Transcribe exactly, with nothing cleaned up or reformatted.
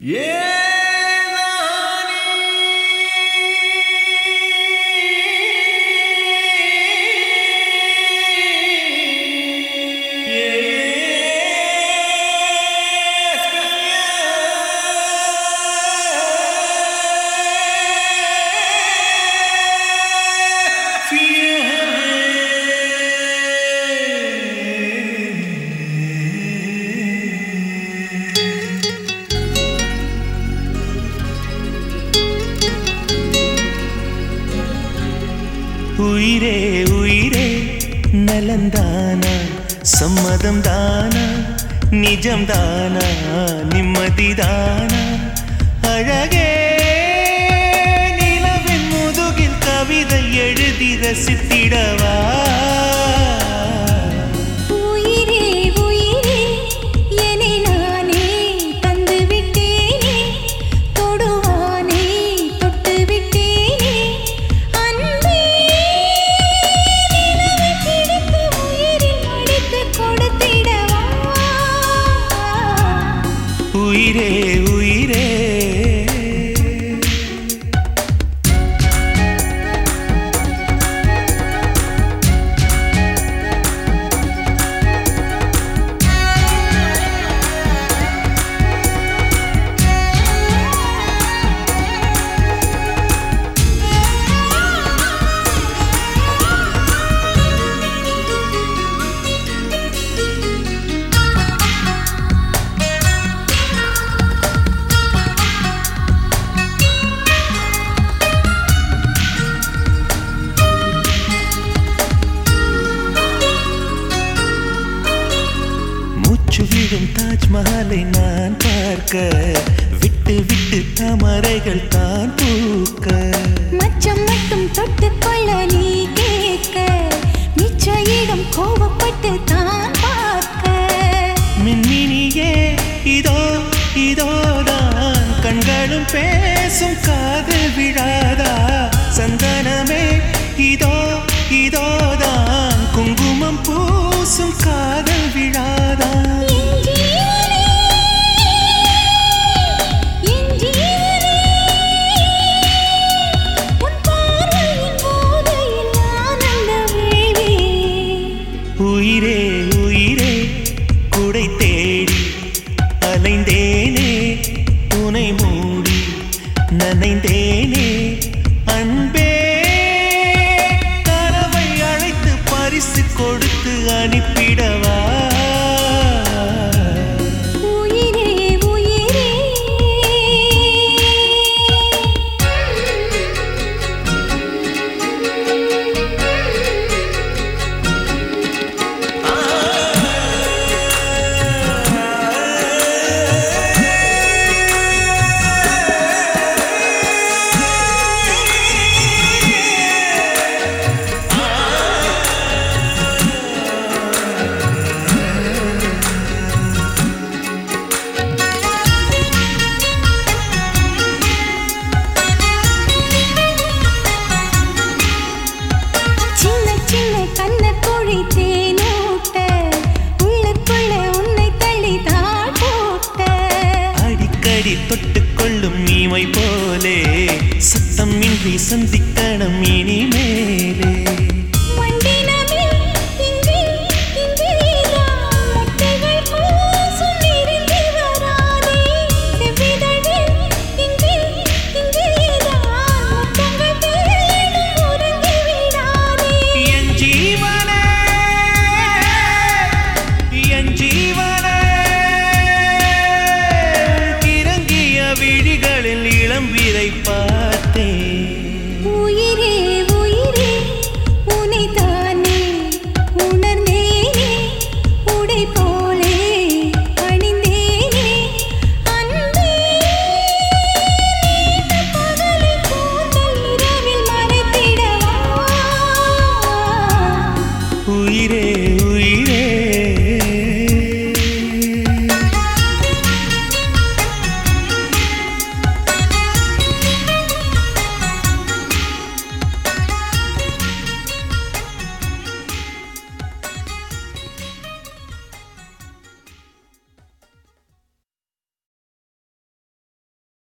உயிரே உயிரே நலந்தானா சம்மதம் தானா நிஜம் தானா நிம்மதி தானா அழகே நிலவின் முதுகில் கவிதை எழுதி ரசித்திடவா உயிரே உயிரே விடும் தாஜ்மஹாலை நான் பார்க்க விட்டு விட்டு தாமரைகள் தான் பூக்க மச்சம் மட்டும் தொட்டுக்கொள்ள நீ கேட்க மிச்சையிடம் கோபப்பட்டு தான் பார்க்க மின்மினியே இதோ இதோதான் கண்களும் பேசும் காதல் விழாதா சந்தனமே இதோ இதோதான் குங்குமம் பூசும் காதல் விழாதா உயிரே உயிரே குடை தேடி அலைந்தேனே உனை மூடி நனைந்தேனே அன்பே கனவை அழைத்து பரிசு கொடுத்து அனுப்பிடவா தொட்டுக்கொள்ளும் நீமை போலே சத்தம் இன்றி சந்திக்கணும் இனிமேலே விழிகளில் இளம் வீரை பார்த்தேன்